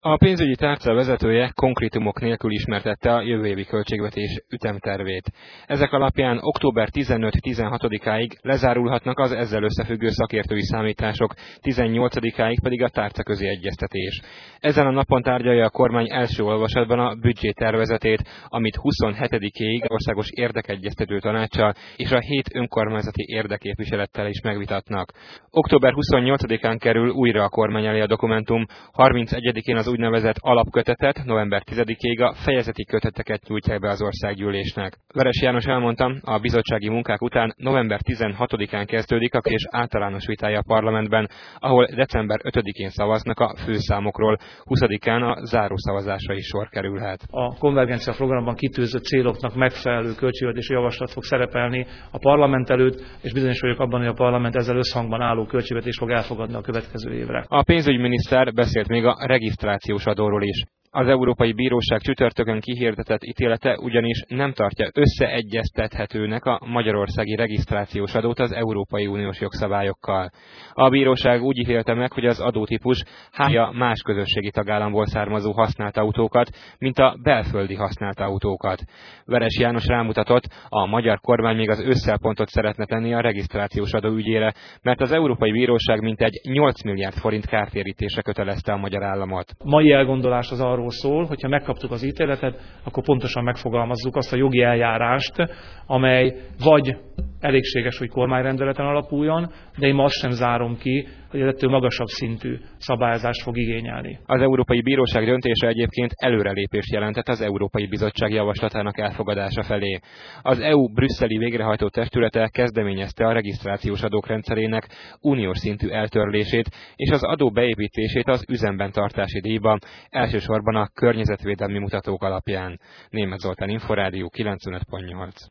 A pénzügyi tárca vezetője konkrétumok nélkül ismertette a jövő évi költségvetés ütemtervét. Ezek alapján október 15-16-áig lezárulhatnak az ezzel összefüggő szakértői számítások, 18-áig pedig a tárcaközi egyeztetés. Ezen a napon tárgyalja a kormány első olvasatban a büdzsétervezetét, amit 27-éig országos érdekegyeztető tanáccsal és a 7 önkormányzati érdekképviselettel is megvitatnak. Október 28-án kerül újra a kormány elé a dokumentum, 31-én az úgynevezett alapkötetet, november 10-ig a fejezeti köteteket nyújtják be az országgyűlésnek. Veres János elmondta, a bizottsági munkák után november 16-án kezdődik a kérdés általános vitája a parlamentben, ahol december 5-én szavaznak a főszámokról, 20-án a zárószavazásra is sor kerülhet. A konvergencia programban kitűzött céloknak megfelelő költségvetési javaslat fog szerepelni a parlament előtt, és bizonyos vagyok abban, hogy a parlament ezzel összhangban álló költségvetést fog elfogadni a következő évre. A pénzügyminiszter beszélt még a regisztrációs adóról is. Az Európai Bíróság csütörtökön kihirdetett ítélete ugyanis nem tartja összeegyeztethetőnek a magyarországi regisztrációs adót az Európai Uniós jogszabályokkal. A bíróság úgy ítélte meg, hogy az adótípus hája más közösségi tagállamból származó használt autókat, mint a belföldi használt autókat. Veres János rámutatott, a magyar kormány még az ősszel pontot szeretne tenni a regisztrációs adó ügyére, mert az Európai Bíróság mintegy 8 milliárd forint kártérítésre kötelezte a magyar államot. Mai elgondolás az arról szól, hogyha megkaptuk az ítéletet, akkor pontosan megfogalmazzuk azt a jogi eljárást, amely vagy elégséges, hogy kormányrendeleten alapuljon, de én ma azt sem zárom ki, hogy ettől magasabb szintű szabályozást fog igényelni. Az Európai Bíróság döntése egyébként előrelépést jelentett az Európai Bizottság javaslatának elfogadása felé. Az EU brüsszeli végrehajtó testülete kezdeményezte a regisztrációs adók rendszerének uniós szintű eltörlését és az adó beépítését az üzemben tartási díjba, elsősorban a környezetvédelmi mutatók alapján. Németh Zoltán, Inforádió 95.8.